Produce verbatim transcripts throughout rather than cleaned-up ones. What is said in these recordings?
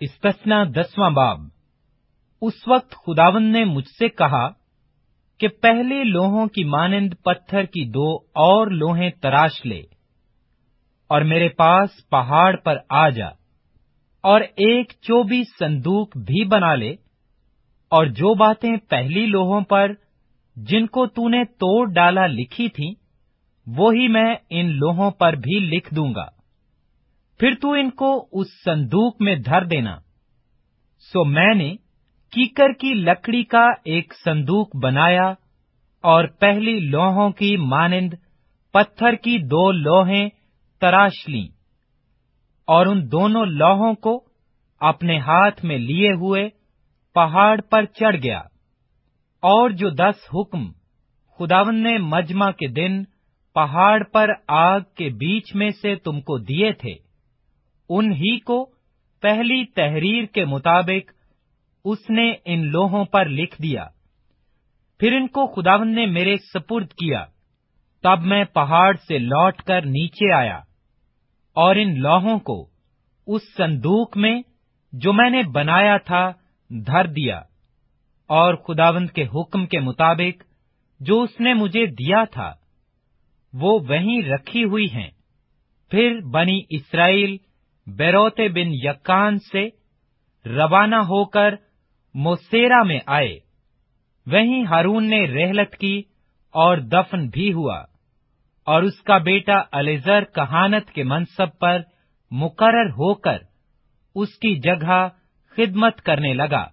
استثنا دسواں باب۔ اس وقت خداوند نے مجھ سے کہا کہ پہلے لوہوں کی مانند پتھر کی دو اور لوہیں تراش لے اور میرے پاس پہاڑ پر آ جا، اور ایک چوبی صندوق بھی بنا لے، اور جو باتیں پہلی لوہوں پر جن کو تو نے توڑ ڈالا لکھی تھیں، وہی میں ان لوہوں پر بھی لکھ دوں گا۔ پھر تو ان کو اس صندوق میں دھر دینا۔ سو میں نے کیکر کی لکڑی کا ایک صندوق بنایا اور پہلی لوہوں کی مانند پتھر کی دو لوہیں تراش لیں، اور ان دونوں لوہوں کو اپنے ہاتھ میں لیے ہوئے پہاڑ پر چڑھ گیا، اور جو دس حکم خداوند نے مجمع کے دن پہاڑ پر آگ کے بیچ میں سے تم کو دیے تھے، انہی کو پہلی تحریر کے مطابق اس نے ان لوہوں پر لکھ دیا۔ پھر ان کو خداوند نے میرے سپرد کیا۔ تب میں پہاڑ سے لوٹ کر نیچے آیا اور ان لوہوں کو اس صندوق میں جو میں نے بنایا تھا دھر دیا، اور خداوند کے حکم کے مطابق جو اس نے مجھے دیا تھا وہ وہیں رکھی ہوئی ہیں۔ پھر بنی اسرائیل بیروت بن یکان سے روانہ ہو کر موسیرا میں آئے، وہیں ہارون نے رحلت کی اور دفن بھی ہوا، اور اس کا بیٹا الیعزر کہانت کے منصب پر مقرر ہو کر اس کی جگہ خدمت کرنے لگا۔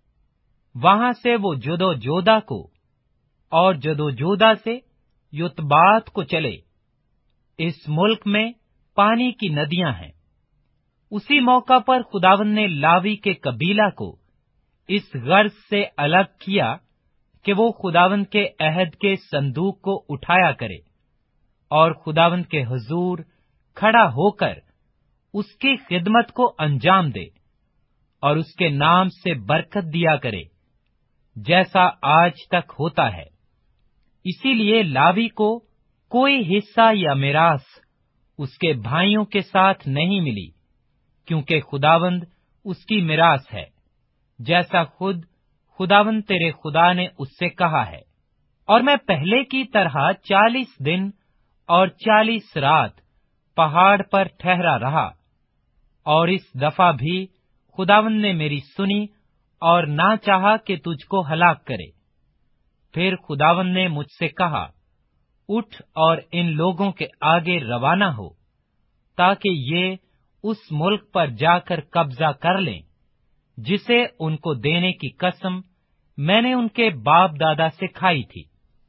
وہاں سے وہ جدو جودا کو اور جدو جودا سے یطبات کو چلے۔ اس ملک میں پانی کی ندیاں ہیں۔ اسی موقع پر خداوند نے لاوی کے قبیلہ کو اس غرض سے الگ کیا کہ وہ خداوند کے عہد کے صندوق کو اٹھایا کرے اور خداوند کے حضور کھڑا ہو کر اس کی خدمت کو انجام دے اور اس کے نام سے برکت دیا کرے، جیسا آج تک ہوتا ہے۔ اسی لیے لاوی کو کوئی حصہ یا میراث اس کے بھائیوں کے ساتھ نہیں ملی، کیونکہ خداوند اس کی میراث ہے، جیسا خود خداوند تیرے خدا نے اس سے کہا ہے۔ اور میں پہلے کی طرح چالیس دن اور چالیس رات پہاڑ پر ٹھہرا رہا، اور اس دفعہ بھی خداوند نے میری سنی اور نہ چاہا کہ تجھ کو ہلاک کرے۔ پھر خداوند نے مجھ سے کہا، اٹھ اور ان لوگوں کے آگے روانہ ہو، تاکہ یہ اس ملک پر جا کر قبضہ کر لیں جسے ان کو دینے کی قسم میں نے ان کے باپ دادا سے کھائی تھی۔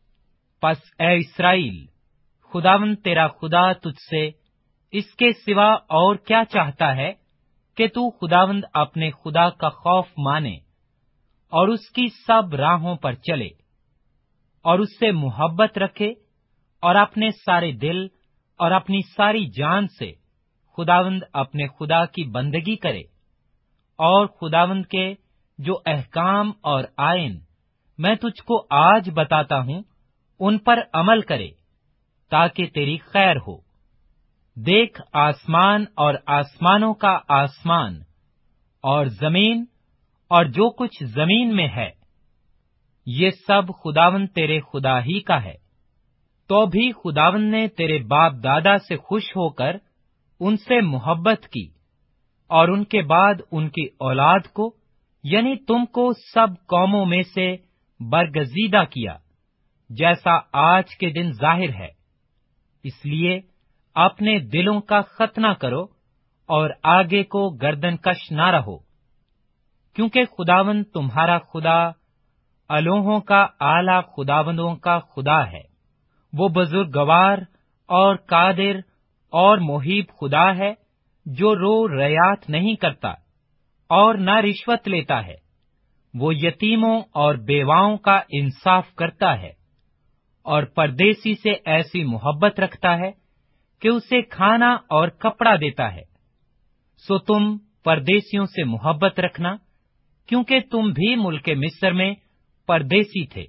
پس اے اسرائیل، خداوند تیرا خدا تجھ سے اس کے سوا اور کیا چاہتا ہے کہ تو خداوند اپنے خدا کا خوف مانے اور اس کی سب راہوں پر چلے اور اس سے محبت رکھے اور اپنے سارے دل اور اپنی ساری جان سے خداوند اپنے خدا کی بندگی کرے، اور خداوند کے جو احکام اور آئین میں تجھ کو آج بتاتا ہوں ان پر عمل کرے، تاکہ تیری خیر ہو۔ دیکھ، آسمان اور آسمانوں کا آسمان اور زمین اور جو کچھ زمین میں ہے، یہ سب خداوند تیرے خدا ہی کا ہے۔ تو بھی خداوند نے تیرے باپ دادا سے خوش ہو کر ان سے محبت کی، اور ان کے بعد ان کی اولاد کو یعنی تم کو سب قوموں میں سے برگزیدہ کیا، جیسا آج کے دن ظاہر ہے۔ اس لیے اپنے دلوں کا ختنہ کرو اور آگے کو گردن کش نہ رہو، کیونکہ خداوند تمہارا خدا الوہوں کا اعلی خداوندوں کا خدا ہے۔ وہ بزرگوار اور قادر اور محیب خدا ہے، جو رو ریات نہیں کرتا اور نہ رشوت لیتا ہے۔ وہ یتیموں اور بیواؤں کا انصاف کرتا ہے، اور پردیسی سے ایسی محبت رکھتا ہے کہ اسے کھانا اور کپڑا دیتا ہے۔ سو تم پردیسیوں سے محبت رکھنا، کیونکہ تم بھی ملک مصر میں پردیسی تھے۔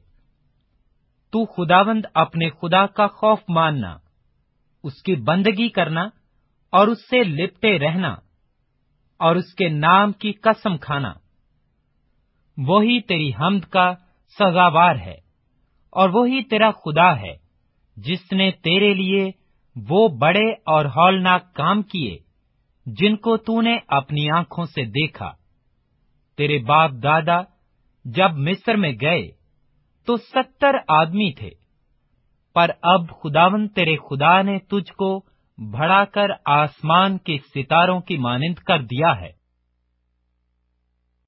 تو خداوند اپنے خدا کا خوف ماننا، اس کی بندگی کرنا اور اس سے لپٹے رہنا، اور اس کے نام کی قسم کھانا۔ وہی تیری حمد کا سزاوار ہے، اور وہی تیرا خدا ہے جس نے تیرے لیے وہ بڑے اور ہولناک کام کیے جن کو تو نے اپنی آنکھوں سے دیکھا۔ تیرے باپ دادا جب مصر میں گئے تو ستر آدمی تھے، پر اب خداوند تیرے خدا نے تجھ کو بڑھا کر آسمان کے ستاروں کی مانند کر دیا ہے۔